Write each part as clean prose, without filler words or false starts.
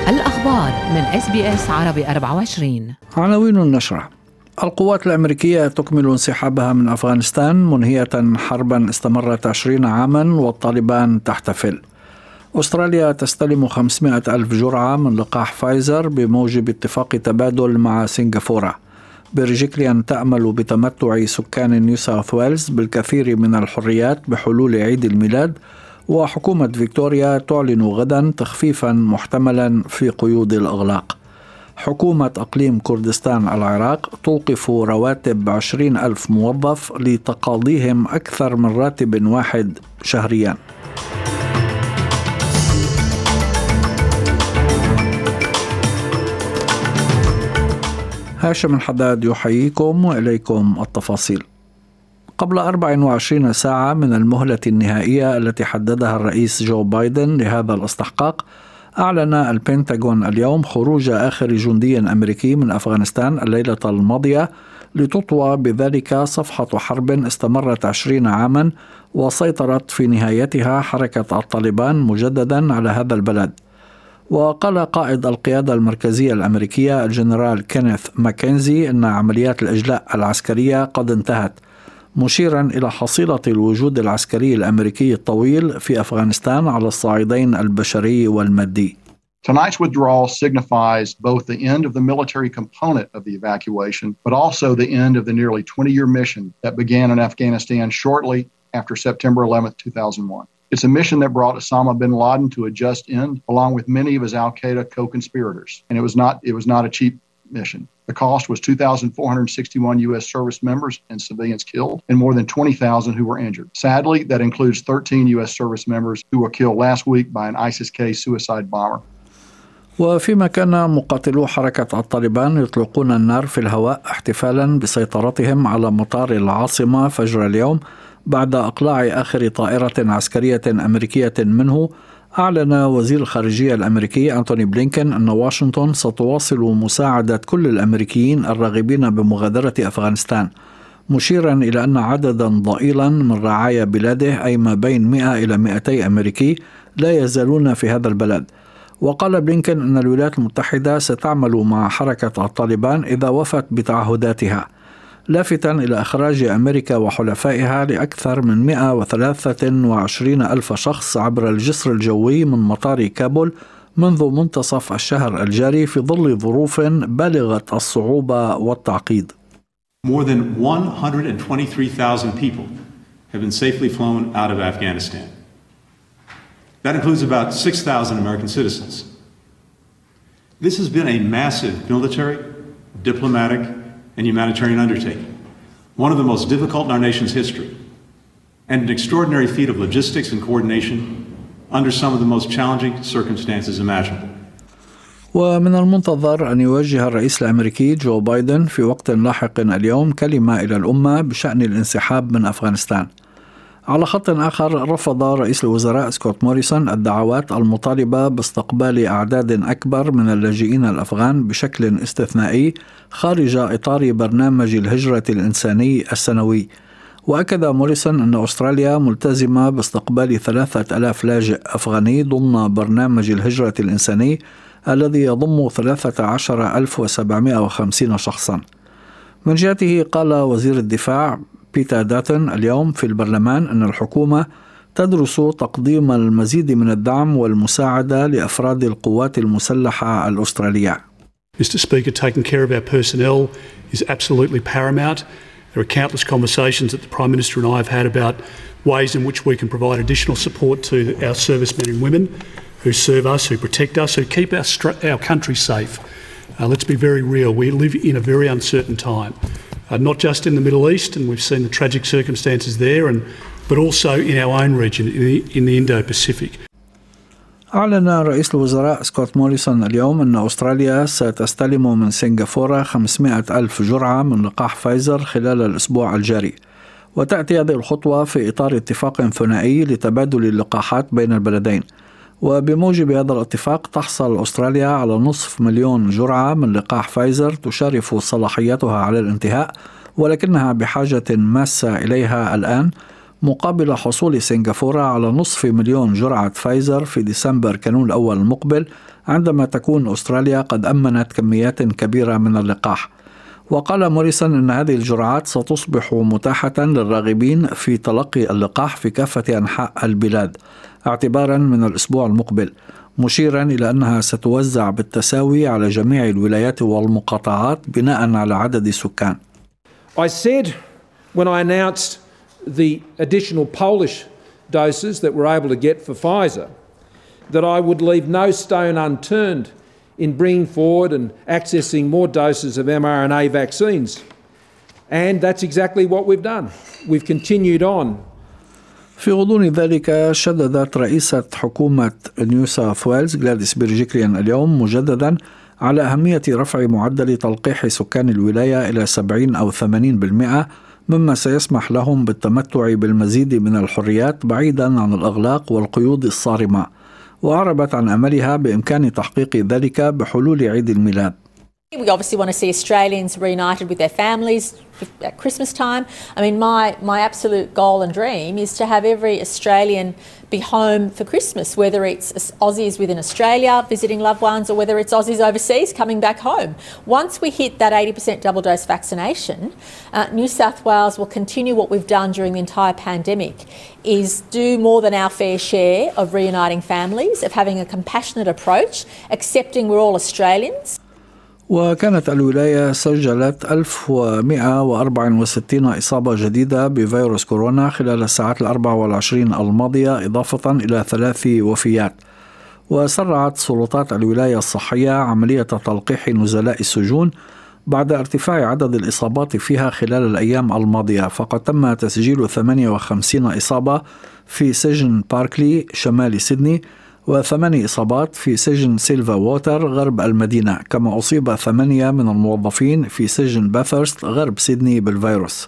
الأخبار من SBS عربي 24. عناوين النشرة: القوات الأمريكية تكمل انسحابها من أفغانستان منهية حربا استمرت 20 عاما والطالبان تحتفل. أستراليا تستلم 500 ألف جرعة من لقاح فايزر بموجب اتفاق تبادل مع سنغافورة. برجيكليان تأمل بتمتع سكان نيو ساوث ويلز بالكثير من الحريات بحلول عيد الميلاد. وحكومة فيكتوريا تعلن غدا تخفيفا محتملا في قيود الإغلاق. حكومة أقليم كردستان العراق توقف رواتب 20 ألف موظف لتقاضيهم أكثر من راتب واحد شهريا. هاشم الحداد يحييكم وإليكم التفاصيل. قبل 24 ساعة من المهلة النهائية التي حددها الرئيس جو بايدن لهذا الاستحقاق، أعلن البنتاغون اليوم خروج آخر جندي أمريكي من أفغانستان الليلة الماضية لتطوى بذلك صفحة حرب استمرت 20 عاما وسيطرت في نهايتها حركة الطالبان مجددا على هذا البلد. وقال قائد القيادة المركزية الأمريكية الجنرال كينيث ماكنزي أن عمليات الإجلاء العسكرية قد انتهت، مشيرا إلى حصيلة الوجود العسكري الأمريكي الطويل في أفغانستان على الصعيدين البشري والمادي. Tonight's withdrawal signifies both the end of the military component of the evacuation, but also the end of the nearly 20-year mission that began in Afghanistan shortly after September 11th, 2001. It's a mission that brought Osama bin Laden to a just end, along with many of his al-Qaeda co-conspirators. And it was not a cheap mission. The cost was 2,461 U.S. service members and civilians killed, and more than 20,000 who were injured. Sadly, that includes 13 U.S. service members who were killed last week by an ISIS-K suicide bomber. وفيما كان مقاتلو حركة الطالبان يطلقون النار في الهواء احتفالا بسيطرتهم على مطار العاصمة فجر اليوم بعد إقلاع آخر طائرة عسكرية أمريكية منه، أعلن وزير الخارجية الأمريكي أنتوني بلينكن أن واشنطن ستواصل مساعدة كل الأمريكيين الراغبين بمغادرة أفغانستان، مشيرا إلى أن عددا ضئيلا من رعايا بلاده أي ما بين 100 إلى 200 أمريكي لا يزالون في هذا البلد. وقال بلينكن أن الولايات المتحدة ستعمل مع حركة الطالبان إذا وفت بتعهداتها، لافتا إلى إخراج أمريكا وحلفائها لأكثر من 123 ألف شخص عبر الجسر الجوي من مطار كابول منذ منتصف الشهر الجاري في ظل ظروف بالغة الصعوبة والتعقيد. More than 123,000 people have been safely flown out of Afghanistan. That includes about 6,000 American citizens. This has been a massive military, diplomatic, and humanitarian undertaking, one of the most difficult in our nation's history, and an extraordinary feat of logistics and coordination under some of the most challenging circumstances imaginable. ومن المنتظر أن يوجه الرئيس الأمريكي جو بايدن في وقت لاحق اليوم كلمة إلى الأمة بشأن الانسحاب من أفغانستان. على خط آخر، رفض رئيس الوزراء سكوت موريسون الدعوات المطالبة باستقبال أعداد أكبر من اللاجئين الأفغان بشكل استثنائي خارج إطار برنامج الهجرة الإنساني السنوي. وأكد موريسون أن أستراليا ملتزمة باستقبال 3,000 لاجئ أفغاني ضمن برنامج الهجرة الإنساني الذي يضم 13,750 شخصا. من جهته قال وزير الدفاع بيتر داتن اليوم في البرلمان أن الحكومة تدرس تقديم المزيد من الدعم والمساعدة لأفراد القوات المسلحة الأسترالية. Mr. Speaker, taking care of our personnel is absolutely paramount. There are countless conversations that the Prime Minister and I have had about ways in which we can provide additional support to our servicemen and women who serve us, who protect us, who keep our country safe. Let's be very real. We live in a very uncertain time. Not just in the Middle East, and we've seen the tragic circumstances there, but also in our own region, in the Indo-Pacific. أعلن رئيس الوزراء سكوت موريسون اليوم أن أستراليا ستستلم من سنغافورة 500 ألف جرعة من لقاح فايزر خلال الأسبوع الجاري، وتأتي هذه الخطوة في إطار اتفاق ثنائي لتبادل اللقاحات بين البلدين. وبموجب هذا الاتفاق تحصل أستراليا على 500,000 جرعة من لقاح فايزر تشارف صلاحيتها على الانتهاء، ولكنها بحاجة ماسة إليها الآن، مقابل حصول سنغافورة على 500,000 جرعة فايزر في ديسمبر كانون الأول المقبل، عندما تكون أستراليا قد أمنت كميات كبيرة من اللقاح. وقال موريسون أن هذه الجرعات ستصبح متاحة للراغبين في تلقي اللقاح في كافة أنحاء البلاد اعتبارا من الأسبوع المقبل، مشيرا إلى أنها ستوزع بالتساوي على جميع الولايات والمقاطعات بناء على عدد السكان. I said when I announced the additional Polish doses that we're able to get for Pfizer that I would leave no stone unturned in bringing forward and accessing more doses of mRNA vaccines. And that's exactly what we've done. We've continued on. في غضون ذلك شددت رئيسة حكومة نيو ساوث ويلز غلاديس بيرجيكليان اليوم مجددا على أهمية رفع معدل تلقيح سكان الولاية إلى 70 أو 80%، مما سيسمح لهم بالتمتع بالمزيد من الحريات بعيدا عن الأغلاق والقيود الصارمة، وأعربت عن أملها بإمكان تحقيق ذلك بحلول عيد الميلاد. We obviously want to see Australians reunited with their families at Christmas time. I mean, my absolute goal and dream is to have every Australian be home for Christmas, whether it's Aussies within Australia visiting loved ones or whether it's Aussies overseas coming back home. Once we hit that 80% double dose vaccination, New South Wales will continue what we've done during the entire pandemic, is do more than our fair share of reuniting families, of having a compassionate approach, accepting we're all Australians. وكانت الولاية سجلت 1164 إصابة جديدة بفيروس كورونا خلال الساعات 24 الماضية، إضافة إلى 3 وفيات. وسرعت سلطات الولاية الصحية عملية تلقيح نزلاء السجون بعد ارتفاع عدد الإصابات فيها خلال الأيام الماضية، فقد تم تسجيل 58 إصابة في سجن باركلي شمال سيدني، و8 إصابات في سجن سيلفا ووتر غرب المدينة، كما أصيب 8 من الموظفين في سجن باثرست غرب سيدني بالفيروس.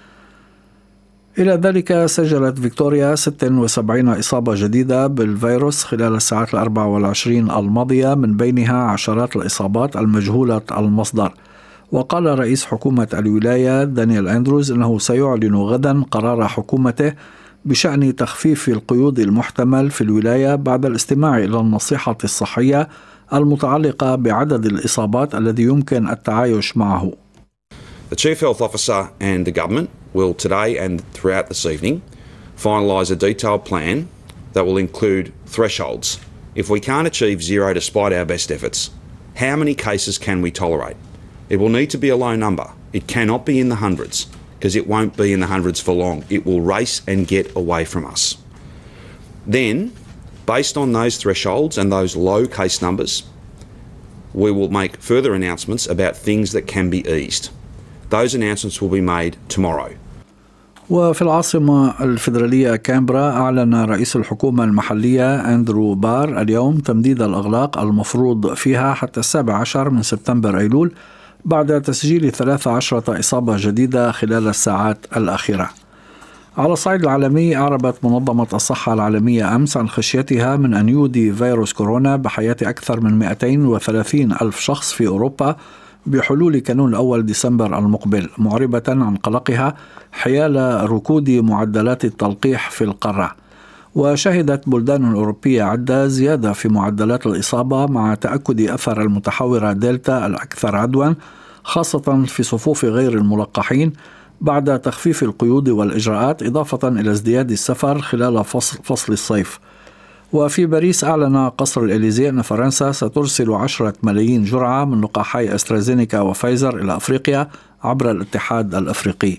إلى ذلك سجلت فيكتوريا 76 إصابة جديدة بالفيروس خلال الساعات 24 الماضية، من بينها عشرات الإصابات المجهولة المصدر. وقال رئيس حكومة الولاية دانيال أندروز أنه سيعلن غدا قرار حكومته بشأن تخفيف القيود المحتمل في الولاية بعد الاستماع إلى النصيحة الصحية المتعلقة بعدد الإصابات الذي يمكن التعايش معه. The Chief Health Officer and the government will today and throughout this evening finalise a detailed plan that will include thresholds. If we can't achieve zero despite our best efforts, how many cases can we tolerate? It will need to be a low number. It cannot be in the hundreds, because it won't be in the hundreds for long. It will race and get away from us. Then, based on those thresholds and those low case numbers, we will make further announcements about things that can be eased. Those announcements will be made tomorrow. وفي العاصمة الفيدرالية كامبرا أعلن رئيس الحكومة المحلية أندرو بار اليوم تمديد الأغلاق المفروض فيها حتى 17 من سبتمبر أيلول، بعد تسجيل 13 إصابة جديدة خلال الساعات الأخيرة. على الصعيد العالمي، أعربت منظمة الصحة العالمية أمس عن خشيتها من أن يودي فيروس كورونا بحياة أكثر من 230 ألف شخص في أوروبا بحلول كانون الأول ديسمبر المقبل، معربة عن قلقها حيال ركود معدلات التلقيح في القارة. وشهدت بلدان أوروبية عدة زيادة في معدلات الإصابة مع تأكد أثر المتحورة دلتا الأكثر عدوى، خاصة في صفوف غير الملقحين بعد تخفيف القيود والإجراءات، إضافة إلى ازدياد السفر خلال فصل الصيف. وفي باريس أعلن قصر الإليزيه أن فرنسا سترسل 10 ملايين جرعة من لقاحي أسترازينيكا وفايزر إلى أفريقيا عبر الاتحاد الأفريقي.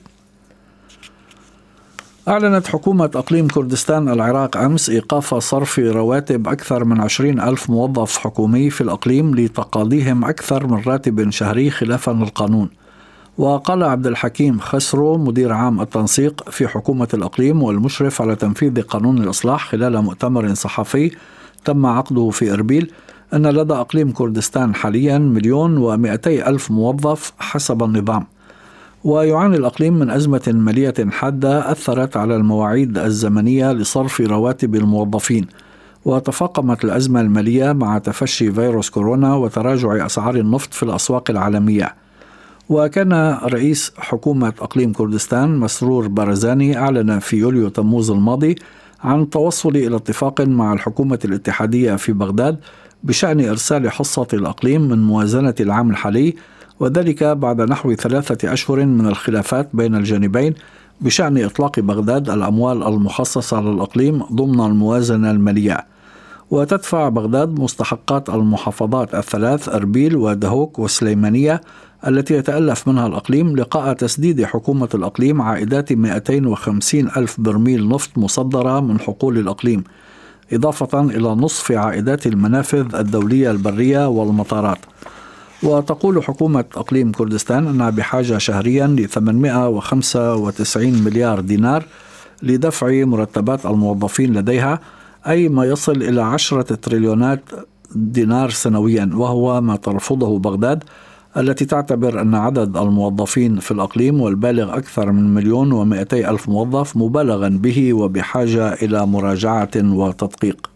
أعلنت حكومة أقليم كردستان العراق أمس إيقاف صرف رواتب أكثر من 20 ألف موظف حكومي في الأقليم لتقاضيهم أكثر من راتب شهري خلافا للقانون. وقال عبد الحكيم خسرو مدير عام التنسيق في حكومة الأقليم والمشرف على تنفيذ قانون الإصلاح خلال مؤتمر صحفي تم عقده في إربيل أن لدى أقليم كردستان حاليا 1,200,000 موظف حسب النظام. ويعاني الأقليم من أزمة مالية حادة أثرت على المواعيد الزمنية لصرف رواتب الموظفين، وتفاقمت الأزمة المالية مع تفشي فيروس كورونا وتراجع أسعار النفط في الأسواق العالمية. وكان رئيس حكومة أقليم كردستان مسرور بارزاني أعلن في يوليو تموز الماضي عن التوصل إلى اتفاق مع الحكومة الاتحادية في بغداد بشأن إرسال حصة الأقليم من موازنة العام الحالي، وذلك بعد نحو 3 أشهر من الخلافات بين الجانبين بشأن إطلاق بغداد الأموال المخصصة للأقليم ضمن الموازنة المالية. وتدفع بغداد مستحقات المحافظات الثلاث أربيل ودهوك وسليمانية التي يتألف منها الأقليم لقاء تسديد حكومة الأقليم عائدات 250 ألف برميل نفط مصدرة من حقول الأقليم، إضافة إلى نصف عائدات المنافذ الدولية البرية والمطارات. وتقول حكومة أقليم كردستان أنها بحاجة شهريا ل 895 مليار دينار لدفع مرتبات الموظفين لديها، أي ما يصل إلى 10 تريليونات دينار سنويا، وهو ما ترفضه بغداد التي تعتبر أن عدد الموظفين في الأقليم والبالغ أكثر من 1,200,000 موظف مبالغا به وبحاجة إلى مراجعة وتدقيق.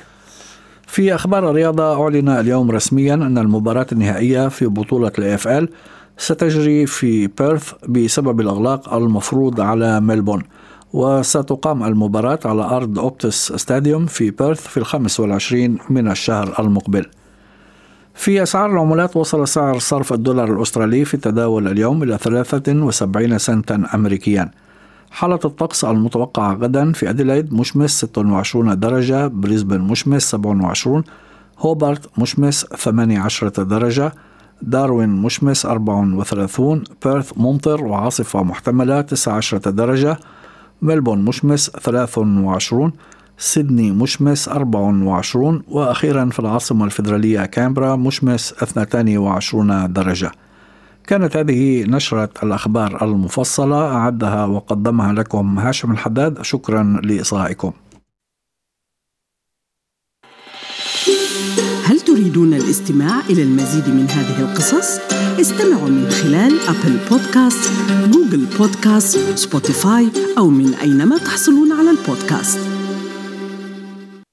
في أخبار الرياضة، أعلن اليوم رسميا أن المباراة النهائية في بطولة الAFL ستجري في بيرث بسبب الإغلاق المفروض على ملبون، وستقام المباراة على أرض أوبتس ستاديوم في بيرث في 25 من الشهر المقبل. في أسعار العملات، وصل سعر صرف الدولار الأسترالي في التداول اليوم إلى 73 سنتا أمريكيا. حالة الطقس المتوقعة غدا: في أديلايد مشمس 26 درجة، بريسبن مشمس 27، هوبارت مشمس 18 درجة، داروين مشمس 34، بيرث ممطر وعاصفة محتملة 19 درجة، ملبون مشمس 23، سيدني مشمس 24، وأخيرا في العاصمة الفيدرالية كامبرا مشمس 22 درجة. كانت هذه نشرة الأخبار المفصلة، أعدها وقدمها لكم هاشم الحداد. شكرا لإصغائكم. هل تريدون الاستماع إلى المزيد من هذه القصص؟ استمعوا من خلال أبل بودكاست، جوجل بودكاست، سبوتيفاي، أو من أينما تحصلون على البودكاست.